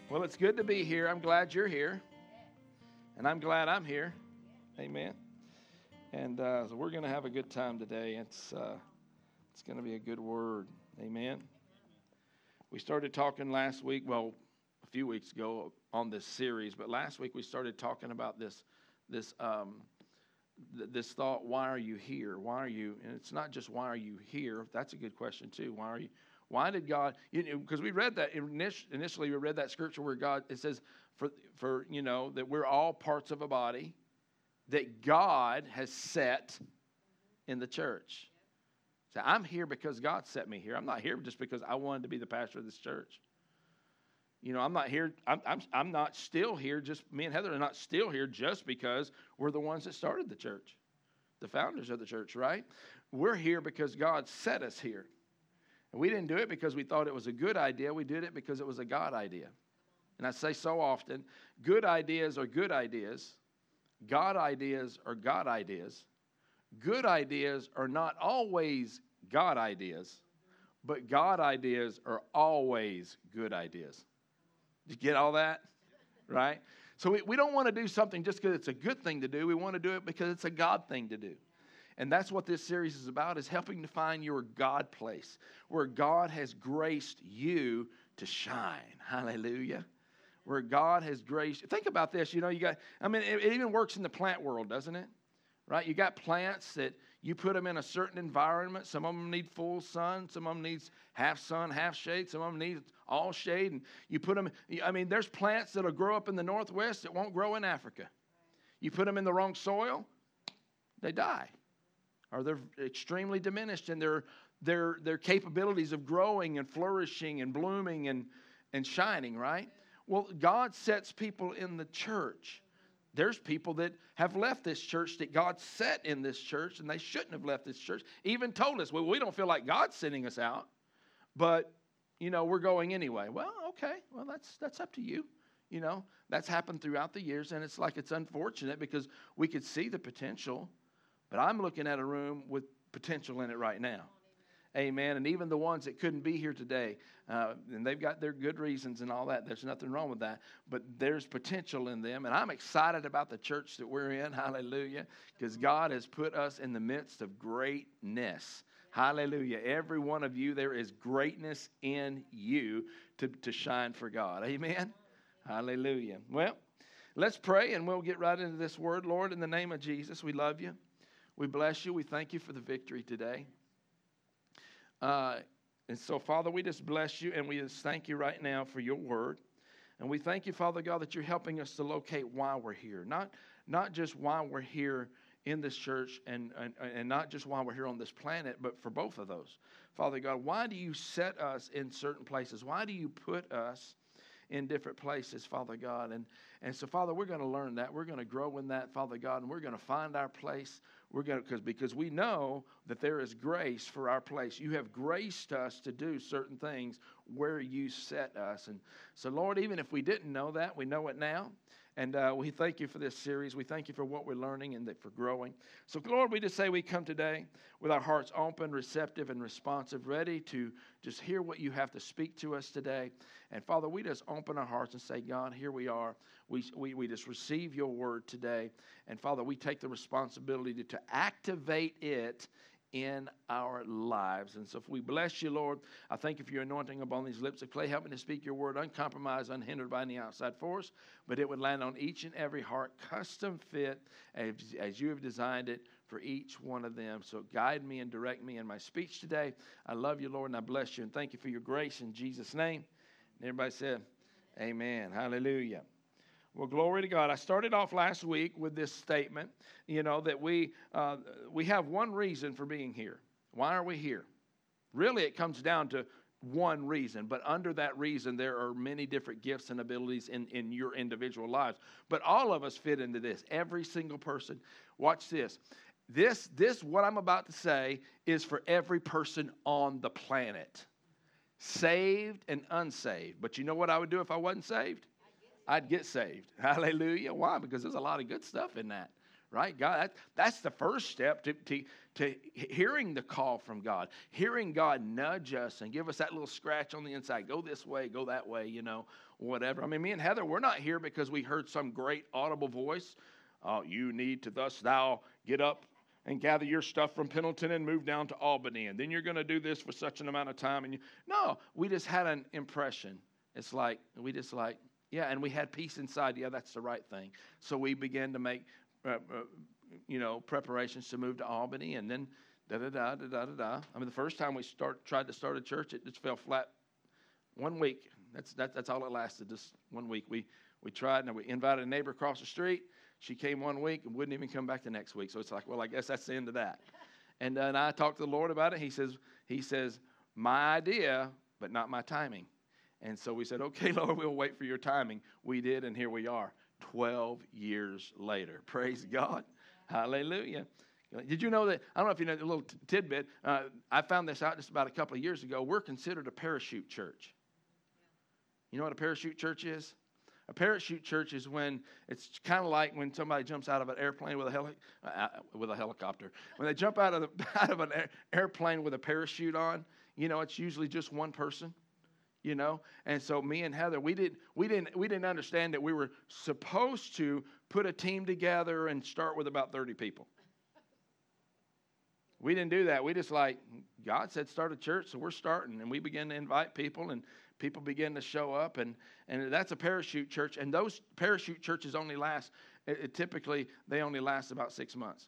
Well, it's good to be here. I'm glad you're here, and I'm glad I'm here. Amen. And so we're going to have a good time today. It's going to be a good word. Amen. We started talking last week, well, a few weeks ago on this series, but last week we started talking about this thought, why are you here? Why are you? And it's not just why are you here. That's a good question too. Why are you? Why did God? Because we read that initially, we read that scripture where God, it says for that we're all parts of a body that God has set in the church. So I'm here because God set me here. I'm not here just because I wanted to be the pastor of this church. I'm not here. I'm not still here. Just me and Heather are not still here just because we're the ones that started the church, the founders of the church, right? We're here because God set us here. And we didn't do it because we thought it was a good idea. We did it because it was a God idea. And I say so often, good ideas are good ideas. God ideas are God ideas. Good ideas are not always God ideas, but God ideas are always good ideas. Did you get all that? Right? So we don't want to do something just because it's a good thing to do. We want to do it because it's a God thing to do. And that's what this series is about, is helping to find your God place, where God has graced you to shine. Hallelujah. Where God has graced. Think about this. It even works in the plant world, doesn't it? Right? You got plants that you put them in a certain environment. Some of them need full sun. Some of them need half sun, half shade. Some of them need all shade. And you put them, there's plants that'll grow up in the Northwest that won't grow in Africa. You put them in the wrong soil, they die. Or they're extremely diminished in their capabilities of growing and flourishing and blooming and shining, right? Well, God sets people in the church. There's people that have left this church that God set in this church, and they shouldn't have left this church. Even told us, well, we don't feel like God's sending us out, but, we're going anyway. Well, okay, well, that's up to you. That's happened throughout the years, and it's unfortunate because we could see the potential. But I'm looking at a room with potential in it right now. Amen. And even the ones that couldn't be here today, and they've got their good reasons and all that. There's nothing wrong with that. But there's potential in them. And I'm excited about the church that we're in. Hallelujah. Because God has put us in the midst of greatness. Hallelujah. Every one of you, there is greatness in you to shine for God. Amen. Hallelujah. Well, let's pray and we'll get right into this word. Lord, in the name of Jesus, we love you. We bless you. We thank you for the victory today. And so, Father, we just bless you and we just thank you right now for your word. And we thank you, Father God, that you're helping us to locate why we're here. Not just why we're here in this church and not just why we're here on this planet, but for both of those. Father God, why do you set us in certain places? Why do you put us in different places, Father God? And so, Father, we're going to learn that. We're going to grow in that, Father God, and we're going to find our place. Because we know that there is grace for our place. You have graced us to do certain things where you set us. And so, Lord, even if we didn't know that, we know it now. And we thank you for this series. We thank you for what we're learning and for growing. So, Lord, we just say we come today with our hearts open, receptive, and responsive, ready to just hear what you have to speak to us today. And, Father, we just open our hearts and say, God, here we are. We just receive your word today. And, Father, we take the responsibility to activate it in our lives. And so if we bless you, Lord, I thank you for your anointing upon these lips of clay. Help me to speak your word uncompromised, unhindered by any outside force, but it would land on each and every heart, custom fit as you have designed it for each one of them. So guide me and direct me in my speech today. I love you, Lord, and I bless you. And thank you for your grace in Jesus' name. And everybody said, amen. Hallelujah. Well, glory to God. I started off last week with this statement, that we have one reason for being here. Why are we here? Really, it comes down to one reason, but under that reason, there are many different gifts and abilities in your individual lives. But all of us fit into this, every single person. Watch this. This, what I'm about to say, is for every person on the planet, saved and unsaved. But you know what I would do if I wasn't saved? I'd get saved. Hallelujah. Why? Because there's a lot of good stuff in that, right? God, that's the first step to hearing the call from God, hearing God nudge us and give us that little scratch on the inside. Go this way, go that way, whatever. I mean, me and Heather, we're not here because we heard some great audible voice. You need to thus thou get up and gather your stuff from Pendleton and move down to Albany, and then you're going to do this for such an amount of time. No, we just had an impression. It's like, yeah, and we had peace inside. Yeah, that's the right thing. So we began to make, preparations to move to Albany, and then da-da-da. I mean, the first time we tried to start a church, it just fell flat. 1 week. That's all it lasted, just 1 week. We tried, and we invited a neighbor across the street. She came 1 week and wouldn't even come back the next week. So it's like, well, I guess that's the end of that. And then I talked to the Lord about it. He says, my idea, but not my timing. And so we said, okay, Lord, we'll wait for your timing. We did, and here we are, 12 years later. Praise God. Hallelujah. Did you know that? I don't know if you know, a little tidbit. I found this out just about a couple of years ago. We're considered a parachute church. You know what a parachute church is? A parachute church is when it's kind of like when somebody jumps out of an airplane with a helicopter. When they jump out of an airplane with a parachute on, it's usually just one person. And so me and Heather, we didn't understand that we were supposed to put a team together and start with about 30 people. We didn't do that. We just God said start a church, so we're starting, and we began to invite people, and people begin to show up, and that's a parachute church. And those parachute churches only last, typically they only last about 6 months.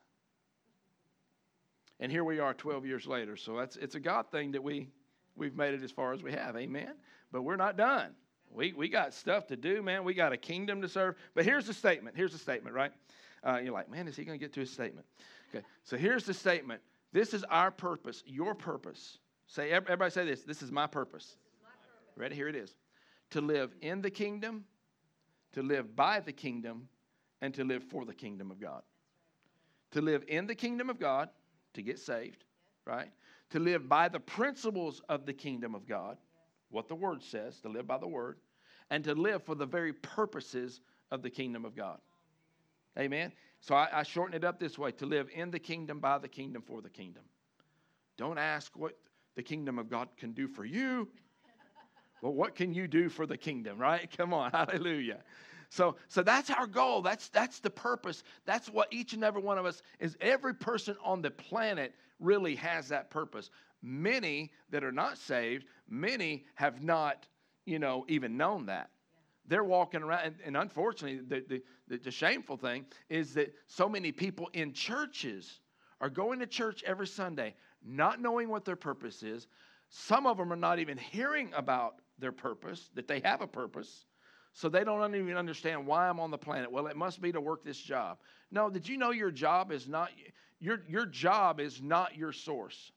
And here we are 12 years later. So it's a God thing that we've made it as far as we have. Amen. But we're not done. We got stuff to do, man. We got a kingdom to serve. But here's the statement. Here's the statement, right? You're like, man, is he going to get to his statement? Okay. So here's the statement. This is our purpose, your purpose. Everybody say this. This is my purpose. Ready? Here it is. To live in the kingdom, to live by the kingdom, and to live for the kingdom of God. To live in the kingdom of God, to get saved, right? To live by the principles of the kingdom of God, what the Word says, to live by the Word, and to live for the very purposes of the kingdom of God. Amen? So I shorten it up this way, to live in the kingdom, by the kingdom, for the kingdom. Don't ask what the kingdom of God can do for you. Well, what can you do for the kingdom, right? Come on, hallelujah. So that's our goal. That's the purpose. That's what each and every one of us is. Every person on the planet really has that purpose. Many that are not saved, many have not, even known that. They're walking around, and unfortunately, the shameful thing is that so many people in churches are going to church every Sunday, not knowing what their purpose is. Some of them are not even hearing about their purpose, that they have a purpose. So they don't even understand why I'm on the planet. Well, it must be to work this job. No, did you know your job is not your job is not your source?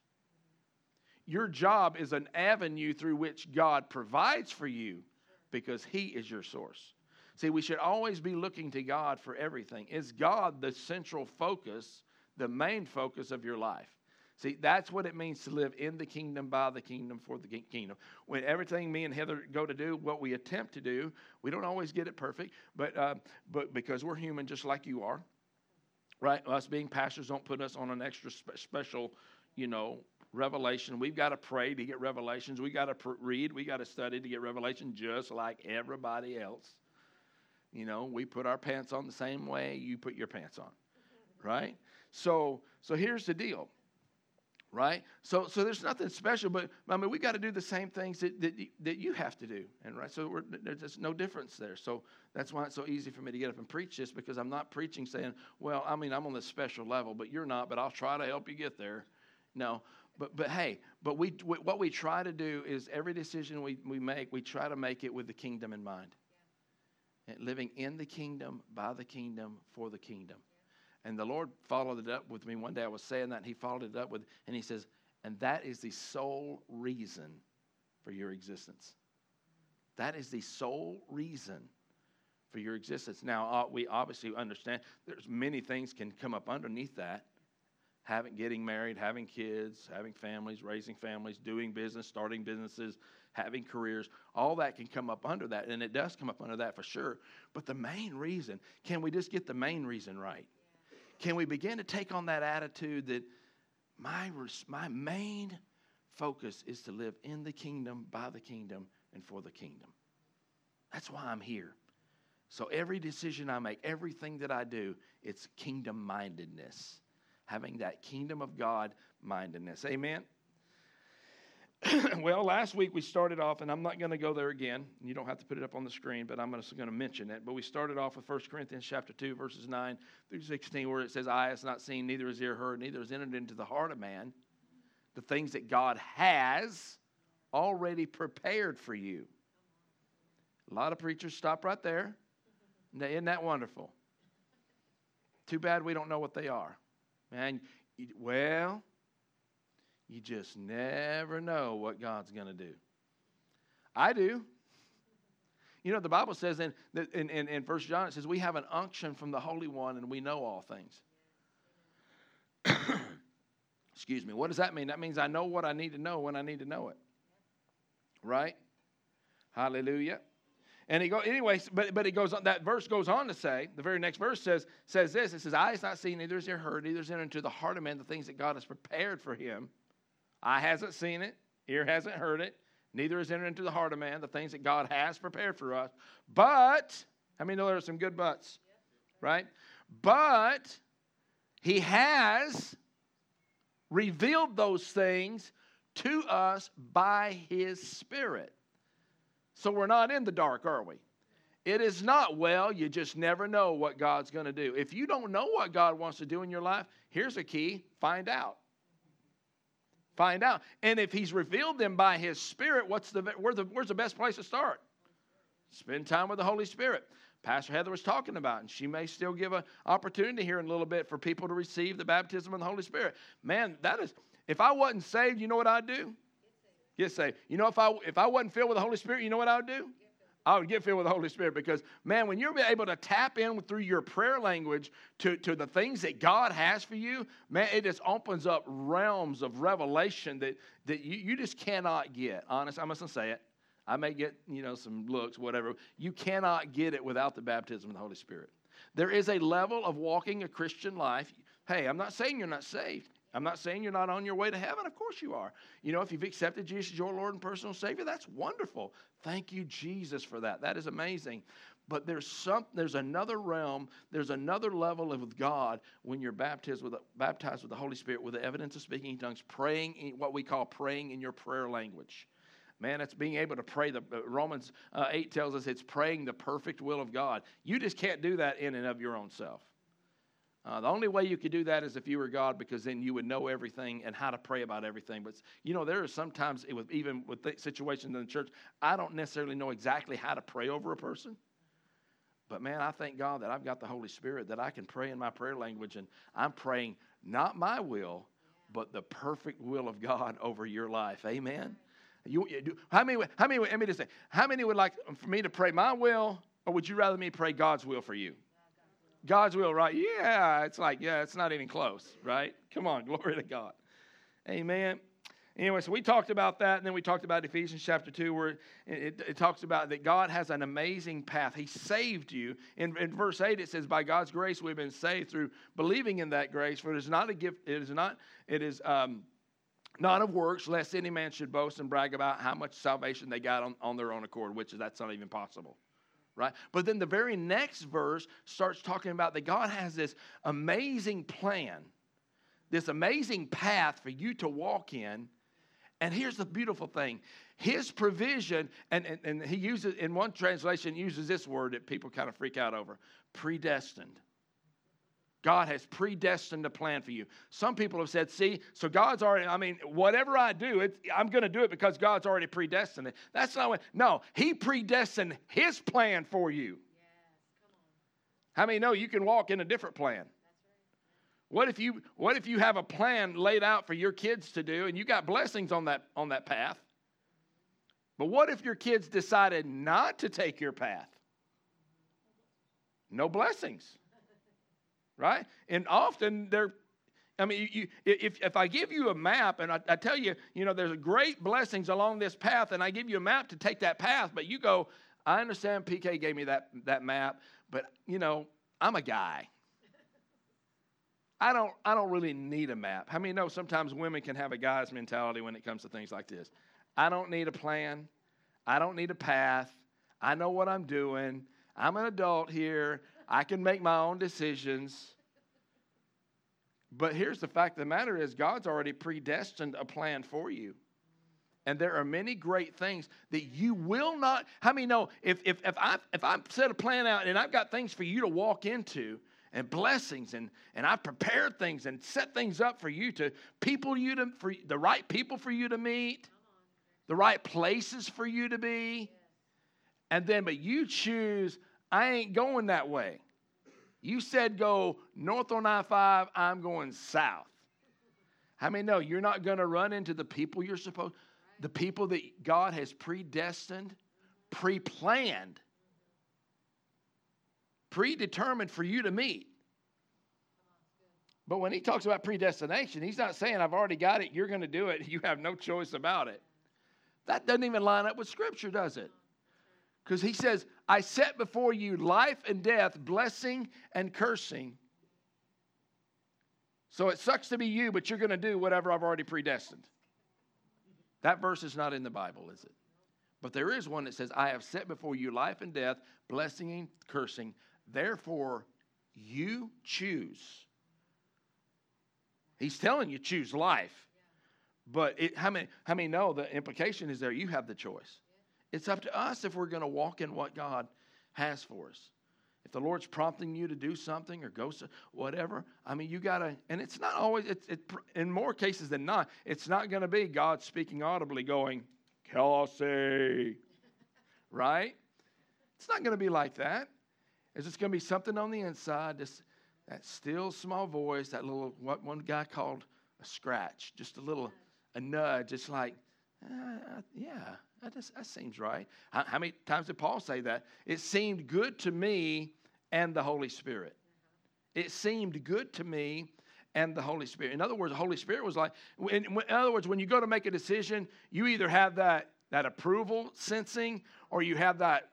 Your job is an avenue through which God provides for you because He is your source. See, we should always be looking to God for everything. Is God the central focus, the main focus of your life? See, that's what it means to live in the kingdom, by the kingdom, for the kingdom. When everything me and Heather go to do, what we attempt to do, we don't always get it perfect, but because we're human just like you are, right? Us being pastors don't put us on an extra special, revelation. We've got to pray to get revelations. We got to read. We got to study to get revelation just like everybody else. We put our pants on the same way you put your pants on, right? So here's the deal. Right? So there's nothing special, but we got to do the same things that you have to do. And right, so there's no difference there. So that's why it's so easy for me to get up and preach this, because I'm not preaching saying, well, I'm on this special level, but you're not, but I'll try to help you get there. No, but hey, what we try to do is every decision we make, we try to make it with the kingdom in mind. And living in the kingdom, by the kingdom, for the kingdom. And the Lord followed it up with me. One day I was saying that, and He followed it up with, and He says, and that is the sole reason for your existence. That is the sole reason for your existence. Now, we obviously understand there's many things can come up underneath that. Getting married, having kids, having families, raising families, doing business, starting businesses, having careers, all that can come up under that, and it does come up under that for sure. But the main reason, can we just get the main reason right? can we begin to take on that attitude that my main focus is to live in the kingdom, by the kingdom, and for the kingdom. That's why I'm here. So every decision I make, everything that I do, it's kingdom-mindedness. Having that kingdom of God mindedness. Amen? Well, last week we started off, and I'm not going to go there again. You don't have to put it up on the screen, but I'm just going to mention it. But we started off with 1 Corinthians chapter 2, verses 9 through 16, where it says, eye has not seen, neither has ear heard, neither has entered into the heart of man the things that God has already prepared for you. A lot of preachers stop right there. Isn't that wonderful? Too bad we don't know what they are. Man, well, you just never know what God's going to do. I do. You know, the Bible says in 1 John, it says, we have an unction from the Holy One and we know all things. Excuse me. What does that mean? That means I know what I need to know when I need to know it. Right? Hallelujah. And he but it goes on. That verse goes on to say, the very next verse says this. It says, eye has not seen, neither has ear heard, neither has entered into the heart of man the things that God has prepared for him. Eye hasn't seen it, ear hasn't heard it, neither has entered into the heart of man the things that God has prepared for us. But, how many know there are some good buts? Right? But he has revealed those things to us by his Spirit. So we're not in the dark, are we? It is not, well, you just never know what God's going to do. If you don't know what God wants to do in your life, here's a key, find out. Find out. And if he's revealed them by his Spirit, where's the best place to start? Spend time with the Holy Spirit. Pastor Heather was talking about, and she may still give an opportunity here in a little bit for people to receive the baptism of the Holy Spirit. Man, if I wasn't saved, you know what I'd do? Get saved. You know, if I wasn't filled with the Holy Spirit, you know what I would do? I would get filled with the Holy Spirit because, man, when you're able to tap in through your prayer language to the things that God has for you, man, it just opens up realms of revelation that you just cannot get. Honest, I'm just going to say it. I may get, some looks, whatever. You cannot get it without the baptism of the Holy Spirit. There is a level of walking a Christian life. Hey, I'm not saying you're not saved. I'm not saying you're not on your way to heaven. Of course you are. If you've accepted Jesus as your Lord and personal Savior, that's wonderful. Thank you, Jesus, for that. That is amazing. But there's another realm, there's another level of God when you're baptized with the Holy Spirit with the evidence of speaking in tongues, praying, what we call praying in your prayer language. Man, it's being able to pray. Romans 8 tells us it's praying the perfect will of God. You just can't do that in and of your own self. The only way you could do that is if you were God, because then you would know everything and how to pray about everything. But, there are sometimes, even with situations in the church, I don't necessarily know exactly how to pray over a person. But, man, I thank God that I've got the Holy Spirit, that I can pray in my prayer language, and I'm praying not my will, but the perfect will of God over your life. Amen? How many would like for me to pray my will, or would you rather me pray God's will for you? God's will, right? Yeah, it's not even close, right? Come on, glory to God. Amen. Anyway, so we talked about that, and then we talked about Ephesians chapter 2, where it talks about that God has an amazing path. He saved you. In verse 8, it says, by God's grace we've been saved through believing in that grace, for it is not a gift, it is not of works, lest any man should boast and brag about how much salvation they got on their own accord, that's not even possible. Right? But then the very next verse starts talking about that God has this amazing plan, this amazing path for you to walk in. And here's the beautiful thing. His provision, and he uses, in one translation, uses this word that people kind of freak out over, predestined. God has predestined a plan for you. Some people have said, so God's already, whatever I do, I'm going to do it because God's already predestined it. That's not what, no, he predestined his plan for you. Yes, come on. How many know you can walk in a different plan? That's right. What if you have a plan laid out for your kids to do, and you got blessings on that path? But what if your kids decided not to take your path? No blessings. Right? And often if I give you a map and I tell you, there's great blessings along this path, and I give you a map to take that path, but you go, I understand PK gave me that map, but, I'm a guy. I don't really need a map. How many know sometimes women can have a guy's mentality when it comes to things like this? I don't need a plan. I don't need a path. I know what I'm doing. I'm an adult here. I can make my own decisions. But here's the fact of the matter is God's already predestined a plan for you. And there are many great things that you will not. How many know if I set a plan out and I've got things for you to walk into and blessings and I've prepared things and set things up for you to for the right people for you to meet, the right places for you to be. And then, but you choose, I ain't going that way. You said go north on I-5, I'm going south. How many know you're not going to run into the people you're supposed, the people that God has predestined, pre-planned, predetermined for you to meet. But when he talks about predestination, he's not saying I've already got it, you're going to do it, you have no choice about it. That doesn't even line up with Scripture, does it? Because he says, I set before you life and death, blessing and cursing. So it sucks to be you, but you're going to do whatever I've already predestined. That verse is not in the Bible, is it? But there is one that says, I have set before you life and death, blessing and cursing. Therefore, you choose. He's telling you choose life. But how many know the implication is there? You have the choice. It's up to us if we're going to walk in what God has for us. If the Lord's prompting you to do something or go whatever, I mean, you got to, and it's not always, in more cases than not, it's not going to be God speaking audibly going, Kelsey, right? It's not going to be like that. It's just going to be something on the inside, that still small voice, that little, what one guy called a scratch, just a nudge. It's like, yeah. That seems right. How many times did Paul say that? It seemed good to me and the Holy Spirit. It seemed good to me and the Holy Spirit. In other words, the Holy Spirit was like, in other words, when you go to make a decision, you either have that approval sensing or you have that,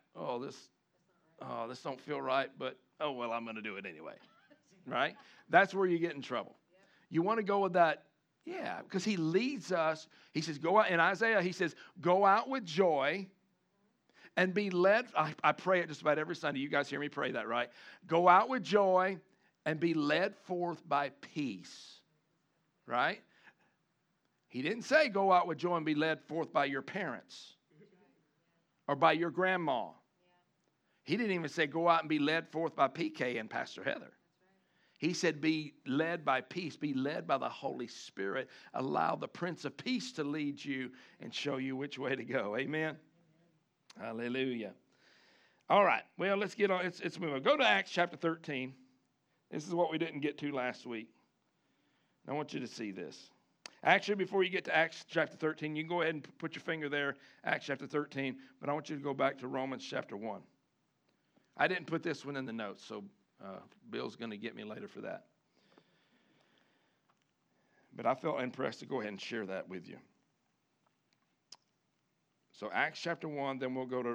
this don't feel right, but, well, I'm going to do it anyway. Right? That's where you get in trouble. You want to go with that. Yeah, because he leads us. He says, go out. In Isaiah, he says, go out with joy and be led. I pray it just about every Sunday. You guys hear me pray that, right? Go out with joy and be led forth by peace, right? He didn't say go out with joy and be led forth by your parents or by your grandma. He didn't even say go out and be led forth by PK and Pastor Heather. He said, be led by peace, be led by the Holy Spirit. Allow the Prince of Peace to lead you and show you which way to go. Amen? Hallelujah. All right. Well, let's get on. Let's move on. Go to Acts chapter 13. This is what we didn't get to last week. I want you to see this. Actually, before you get to Acts chapter 13, you can go ahead and put your finger there, Acts chapter 13. But I want you to go back to Romans chapter 1. I didn't put this one in the notes, so Bill's going to get me later for that. But I felt impressed to go ahead and share that with you. So Acts chapter 1, then we'll go to,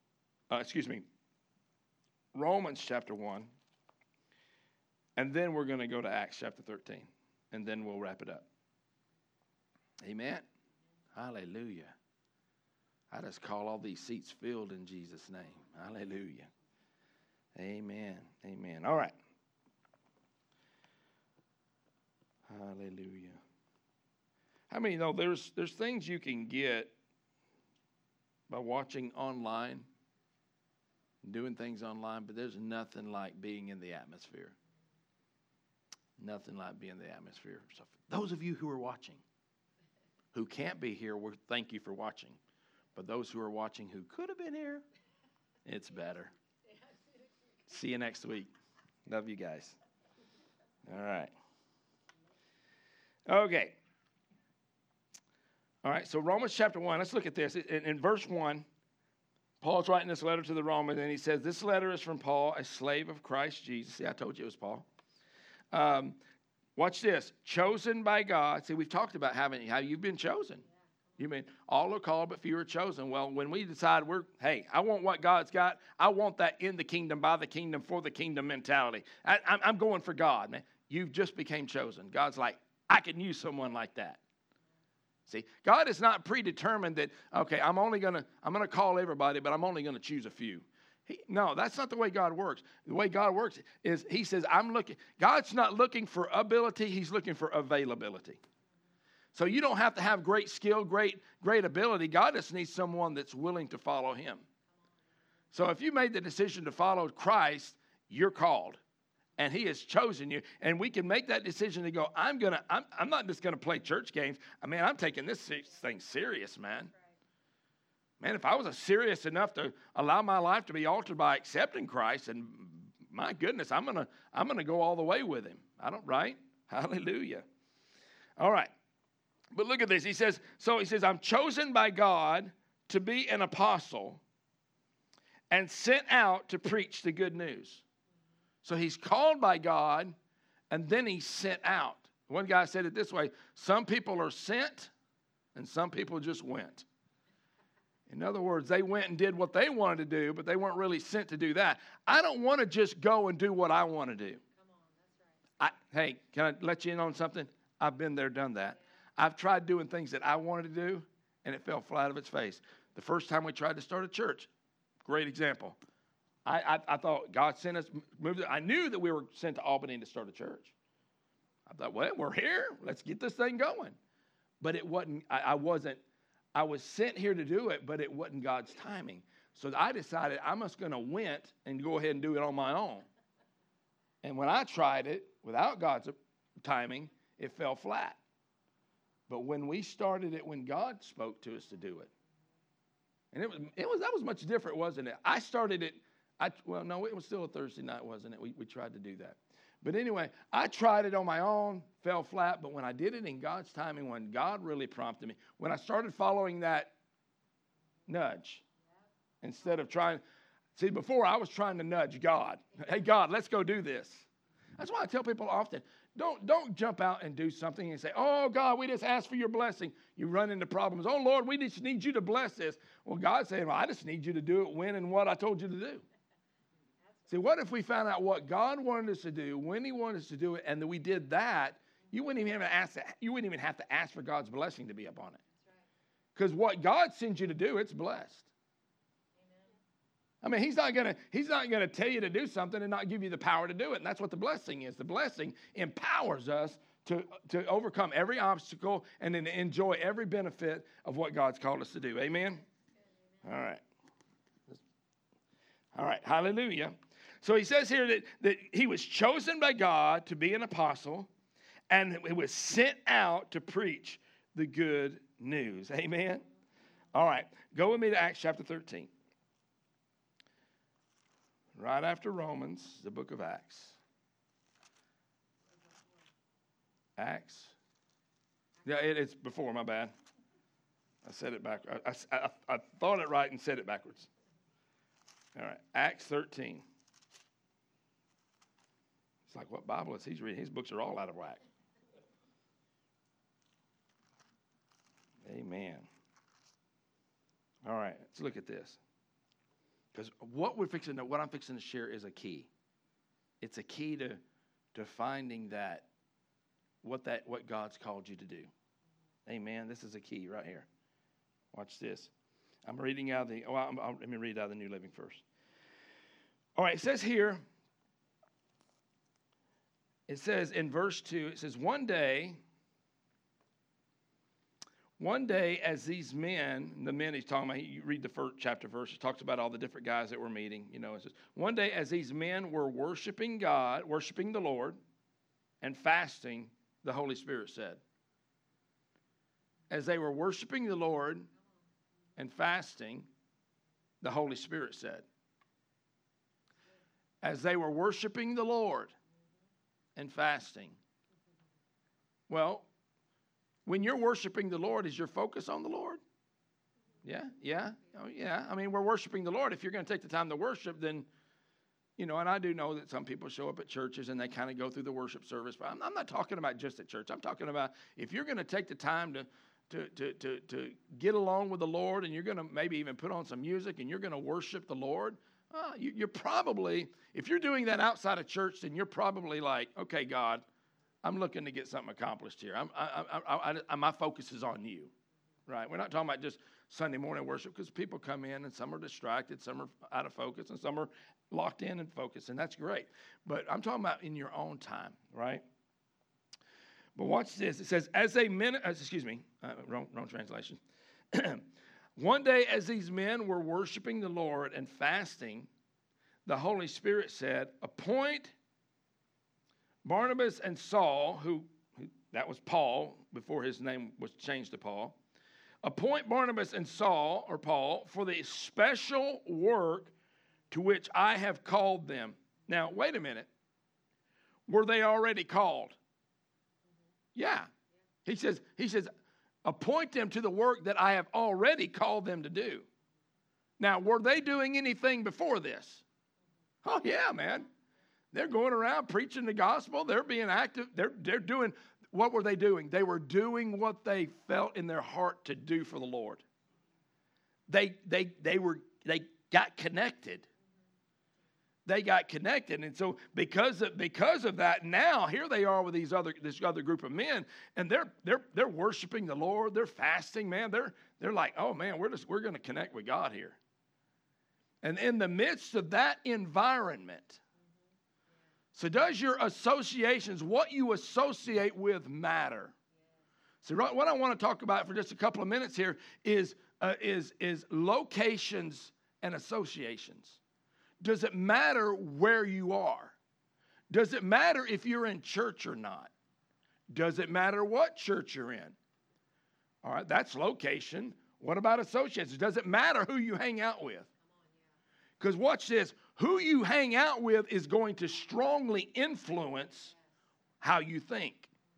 Romans chapter 1. And then we're going to go to Acts chapter 13. And then we'll wrap it up. Amen. Hallelujah. I just call all these seats filled in Jesus' name. Hallelujah. Amen. Amen. All right. Hallelujah. How many know there's things you can get by watching online, doing things online, but there's nothing like being in the atmosphere. Nothing like being in the atmosphere. So those of you who are watching, who can't be here, we thank you for watching. But those who are watching who could have been here, it's better. See you next week. Love you guys. All right. Okay. All right, so Romans chapter 1, let's look at this. In verse 1, Paul's writing this letter to the Romans, and he says, this letter is from Paul, a slave of Christ Jesus. See, I told you it was Paul. Watch this. Chosen by God. See, we've talked about how you've been chosen. You mean all are called, but few are chosen. Well, when we decide I want what God's got. I want that in the kingdom, by the kingdom, for the kingdom mentality. I'm going for God, man. you've just became chosen. God's like, I can use someone like that. See, God is not predetermined that, okay, I'm going to call everybody, but I'm only going to choose a few. No, that's not the way God works. The way God works is he says, God's not looking for ability, he's looking for availability. So you don't have to have great skill, great ability. God just needs someone that's willing to follow him. So if you made the decision to follow Christ, you're called. And he has chosen you. And we can make that decision to go, I'm not just going to play church games. I mean, I'm taking this thing serious, man. Man, if I was serious enough to allow my life to be altered by accepting Christ, and my goodness, I'm gonna go all the way with him. Right? Hallelujah. All right. But look at this. He says, I'm chosen by God to be an apostle and sent out to preach the good news. So he's called by God, and then he's sent out. One guy said it this way: some people are sent, and some people just went. In other words, they went and did what they wanted to do, but they weren't really sent to do that. I don't want to just go and do what I want to do. Come on, that's right. Hey, can I let you in on something? I've been there, done that. I've tried doing things that I wanted to do, and it fell flat of its face. The first time we tried to start a church, great example. I thought God sent us, I knew that we were sent to Albany to start a church. I thought, well, we're here. Let's get this thing going. But it wasn't, I was sent here to do it, but it wasn't God's timing. So I decided I'm just going to went and go ahead and do it on my own. And when I tried it without God's timing, it fell flat. But when we started it, when God spoke to us to do it, and that was much different, wasn't it? I started it. It was still a Thursday night, wasn't it? We tried to do that. But anyway, I tried it on my own, fell flat. But when I did it in God's timing, when God really prompted me, when I started following that nudge, instead of before I was trying to nudge God. Hey, God, let's go do this. That's why I tell people often, don't jump out and do something and say, oh, God, we just asked for your blessing. You run into problems. Oh, Lord, we just need you to bless this. Well, God's saying, well, I just need you to do it when and what I told you to do. See, what if we found out what God wanted us to do, when he wanted us to do it, and that we did that, you wouldn't even have to ask for God's blessing to be upon it. Because what God sends you to do, it's blessed. Amen. I mean, he's not gonna tell you to do something and not give you the power to do it. And that's what the blessing is. The blessing empowers us to overcome every obstacle and then to enjoy every benefit of what God's called us to do. Amen? Amen. All right. Hallelujah. So he says here that he was chosen by God to be an apostle, and he was sent out to preach the good news. Amen? All right. Go with me to Acts chapter 13. Right after Romans, the book of Acts. Acts. Yeah, it's before, my bad. I said it back. I thought it right and said it backwards. All right. Acts 13. It's like, what Bible is he reading? His books are all out of whack. Amen. All right, let's look at this. Because what I'm fixing to share is a key. It's a key to finding what God's called you to do. Amen. This is a key right here. Watch this. I'm reading out let me read out the New Living first. All right, it says here. It says in verse 2, it says, one day as these men, the men he's talking about, you read the first chapter verse, it talks about all the different guys that were meeting. It says, one day as these men were worshiping God, worshiping the Lord, and fasting, the Holy Spirit said. As they were worshiping the Lord and fasting, the Holy Spirit said. As they were worshiping the Lord and fasting. Well, when you're worshiping the Lord, is your focus on the Lord? Yeah. Oh, yeah. I mean, we're worshiping the Lord. If you're going to take the time to worship, then, and I do know that some people show up at churches and they kind of go through the worship service. But I'm not talking about just at church. I'm talking about if you're going to take the time to get along with the Lord, and you're going to maybe even put on some music and you're going to worship the Lord, you're probably, if you're doing that outside of church, then you're probably like, okay, God, I'm looking to get something accomplished here. My focus is on you, right? We're not talking about just Sunday morning worship, because people come in and some are distracted, some are out of focus, and some are locked in and focused, and that's great. But I'm talking about in your own time, right? But watch this. It says, wrong translation. One day as these men were worshiping the Lord and fasting, the Holy Spirit said, appoint Barnabas and Saul, who that was Paul before his name was changed to Paul. Appoint Barnabas and Saul, or Paul, for the special work to which I have called them. Now, wait a minute. Were they already called? Yeah. He says, appoint them to the work that I have already called them to do. Now, were they doing anything before this? Oh, yeah, man. They're going around preaching the gospel. They're being active. They're doing, what were they doing? They were doing what they felt in their heart to do for the Lord. They got connected. They got connected. And so because of that, now here they are with this other group of men, and they're worshiping the Lord. They're fasting, man. They're like, oh man, we're going to connect with God here. And in the midst of that environment, so does your associations, what you associate with, matter? So what I want to talk about for just a couple of minutes here is locations and associations. Does it matter where you are? Does it matter if you're in church or not? Does it matter what church you're in? All right, that's location. What about associations? Does it matter who you hang out with? Because watch this. Who you hang out with is going to strongly influence how you think.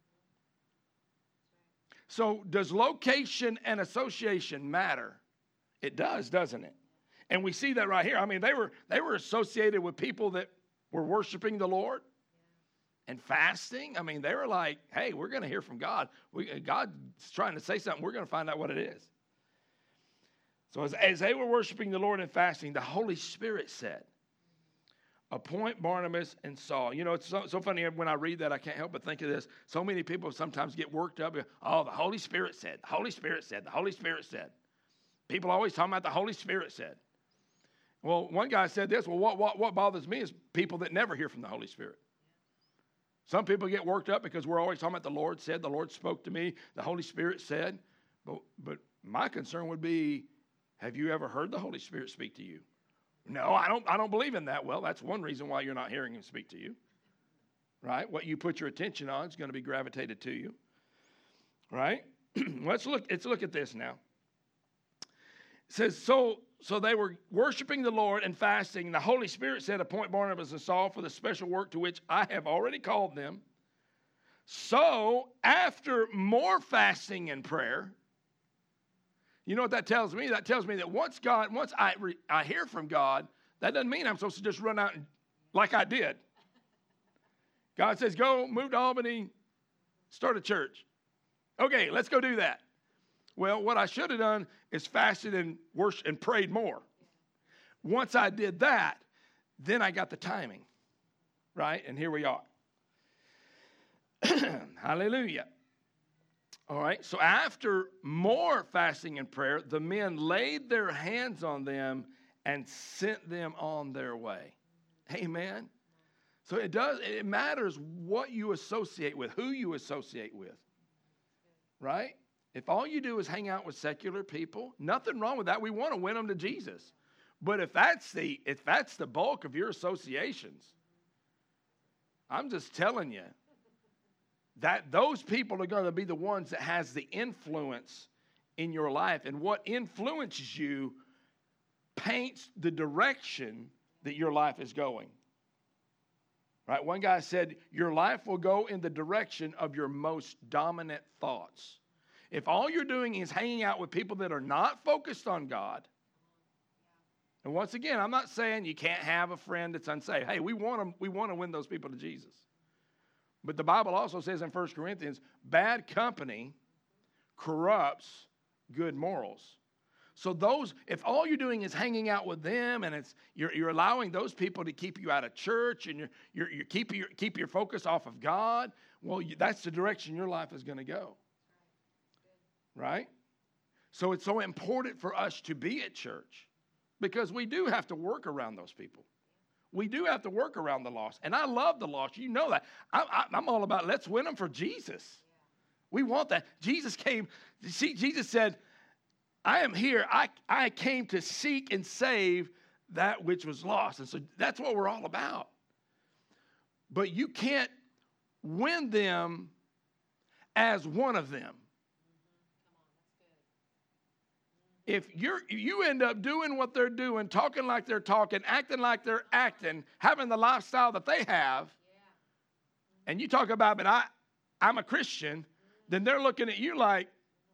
So does location and association matter? It does, doesn't it? And we see that right here. I mean, they were associated with people that were worshiping the Lord and fasting. I mean, they were like, hey, we're going to hear from God. God's trying to say something. We're going to find out what it is. So as they were worshiping the Lord and fasting, the Holy Spirit said, appoint Barnabas and Saul. You know, it's so funny when I read that, I can't help but think of this. So many people sometimes get worked up. Oh, the Holy Spirit said, the Holy Spirit said, the Holy Spirit said. People always talking about the Holy Spirit said. Well, one guy said this, well, what bothers me is people that never hear from the Holy Spirit. Some people get worked up because we're always talking about the Lord said, the Lord spoke to me, the Holy Spirit said. But my concern would be, have you ever heard the Holy Spirit speak to you? No, I don't believe in that. Well, that's one reason why you're not hearing him speak to you. Right? What you put your attention on is going to be gravitated to you. Right? Let's look at this now. It says, so they were worshiping the Lord and fasting. The Holy Spirit said, appoint Barnabas and Saul for the special work to which I have already called them. So after more fasting and prayer, you know what that tells me? That tells me that once I hear from God, that doesn't mean I'm supposed to just run out like I did. God says, go, move to Albany, start a church. Okay, let's go do that. Well, what I should have done is fasted and worshiped and prayed more. Once I did that, then I got the timing, right? And here we are. Hallelujah. All right, so after more fasting and prayer, the men laid their hands on them and sent them on their way. Amen. So it matters what you associate with, who you associate with. Right? If all you do is hang out with secular people, nothing wrong with that. We want to win them to Jesus. But if that's the bulk of your associations, I'm just telling you that those people are going to be the ones that has the influence in your life. And what influences you paints the direction that your life is going. Right? One guy said, your life will go in the direction of your most dominant thoughts. If all you're doing is hanging out with people that are not focused on God, and once again, I'm not saying you can't have a friend that's unsaved. Hey, we want to win those people to Jesus. But the Bible also says in 1 Corinthians, bad company corrupts good morals. So those, if all you're doing is hanging out with them, and you're allowing those people to keep you out of church, and you keep your focus off of God, well, that's the direction your life is going to go. Right? So it's so important for us to be at church, because we do have to work around those people. We do have to work around the lost. And I love the lost. You know that. I'm all about let's win them for Jesus. We want that. Jesus came. See, Jesus said, I am here. I came to seek and save that which was lost. And so that's what we're all about. But you can't win them as one of them. If you end up doing what they're doing, talking like they're talking, acting like they're acting, having the lifestyle that they have, and you talk about, but I'm a Christian, then they're looking at you like,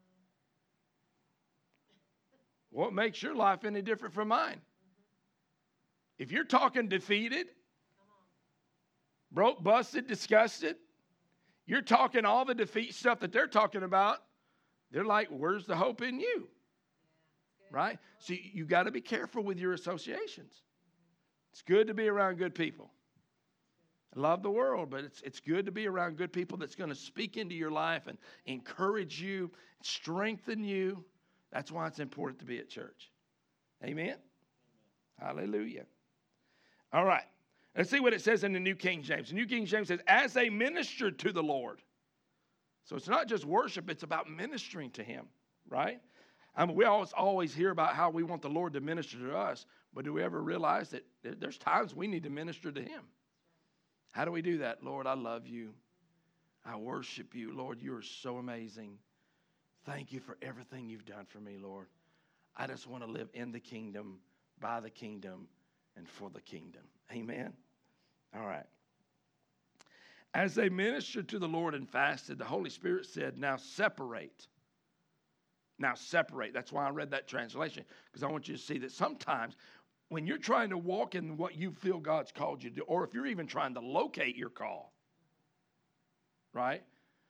what makes your life any different from mine? If you're talking defeated, broke, busted, disgusted, you're talking all the defeat stuff that they're talking about, they're like, where's the hope in you? Right? So you got to be careful with your associations. It's good to be around good people. I love the world, but it's good to be around good people that's going to speak into your life and encourage you, strengthen you. That's why it's important to be at church. Amen? Hallelujah. All right. Let's see what it says in the New King James. The New King James says, as they ministered to the Lord. So it's not just worship, it's about ministering to him, right? I mean, we always hear about how we want the Lord to minister to us, but do we ever realize that there's times we need to minister to him? How do we do that? Lord, I love you. I worship you. Lord, you are so amazing. Thank you for everything you've done for me, Lord. I just want to live in the kingdom, by the kingdom, and for the kingdom. Amen? All right. As they ministered to the Lord and fasted, the Holy Spirit said, now separate. Now separate. That's why I read that translation, because I want you to see that sometimes when you're trying to walk in what you feel God's called you to do, or if you're even trying to locate your call, right?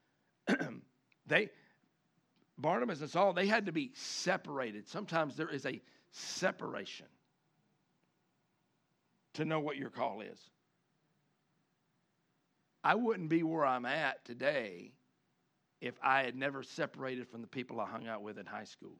Barnabas and Saul, they had to be separated. Sometimes there is a separation to know what your call is. I wouldn't be where I'm at today if I had never separated from the people I hung out with in high school.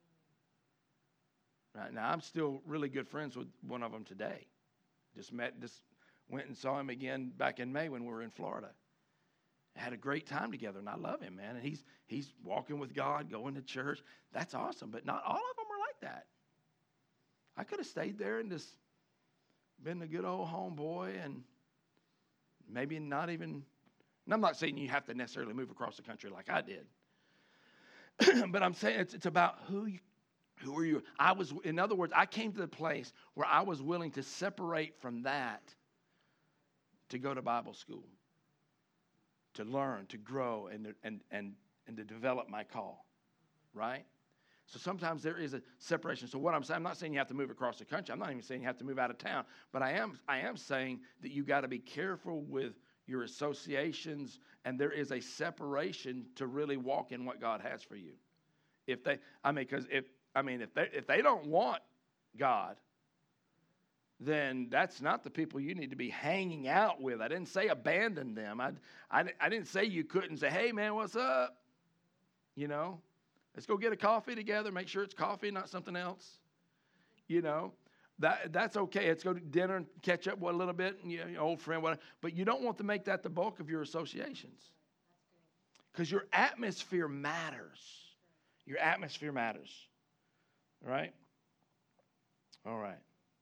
Right now, I'm still really good friends with one of them today. Just went and saw him again back in May when we were in Florida. Had a great time together, and I love him, man. And he's walking with God, going to church. That's awesome, but not all of them are like that. I could have stayed there and just been a good old homeboy and maybe not even, and I'm not saying you have to necessarily move across the country like I did. But I'm saying it's about who are you? In other words, I came to the place where I was willing to separate from that to go to Bible school, to learn, to grow, and to develop my call, right? So sometimes there is a separation. So what I'm saying, I'm not saying you have to move across the country. I'm not even saying you have to move out of town. But I am saying that you got to be careful with your associations, and there is a separation to really walk in what God has for you. If they don't want God, then that's not the people you need to be hanging out with. I didn't say abandon them. I didn't say you couldn't say, hey, man, what's up? You know, let's go get a coffee together. Make sure it's coffee, not something else. You know, that's okay. Let's go to dinner and catch up a little bit, and your old friend, whatever. But you don't want to make that the bulk of your associations, because your atmosphere matters. Your atmosphere matters. All right? All right.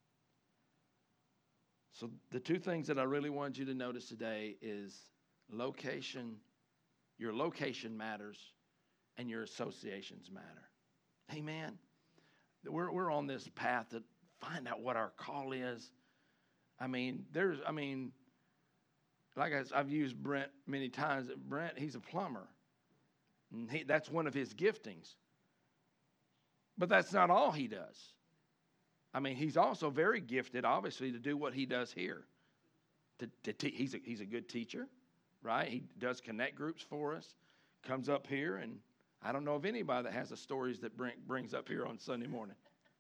So the two things that I really wanted you to notice today is location. Your location matters, and your associations matter. Amen? We're on this path to find out what our call is. Like I've used Brent many times. Brent, he's a plumber. And that's one of his giftings. But that's not all he does. He's also very gifted, obviously, to do what he does here. He's a good teacher, right? He does connect groups for us, comes up here, and I don't know of anybody that has the stories that brings up here on Sunday morning.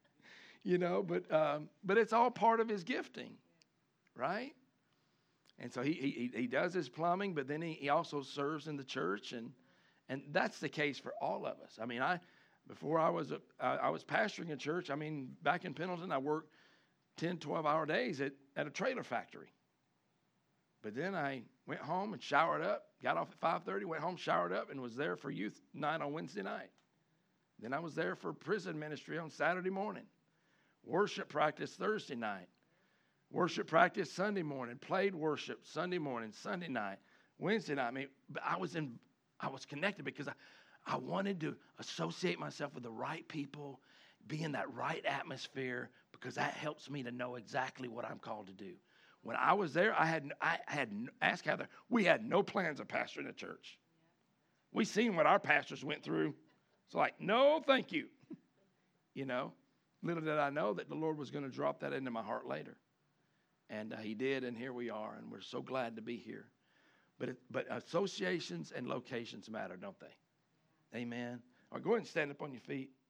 But it's all part of his gifting, right? And so he does his plumbing, but then he also serves in the church, and that's the case for all of us. I mean, before I was pastoring a church, I mean, back in Pendleton, I worked 10, 12-hour days at a trailer factory. But then I went home and showered up, got off at 5:30, went home, showered up, and was there for youth night on Wednesday night. Then I was there for prison ministry on Saturday morning, worship practice Thursday night, worship practice Sunday morning, played worship Sunday morning, Sunday night, Wednesday night. I mean, I was connected because I wanted to associate myself with the right people, be in that right atmosphere, because that helps me to know exactly what I'm called to do. When I was there, I had asked Heather, we had no plans of pastoring a church. We seen what our pastors went through. It's like, no, thank you. Little did I know that the Lord was going to drop that into my heart later. And he did, and here we are, and we're so glad to be here. But associations and locations matter, don't they? Amen. All right, go ahead and stand up on your feet.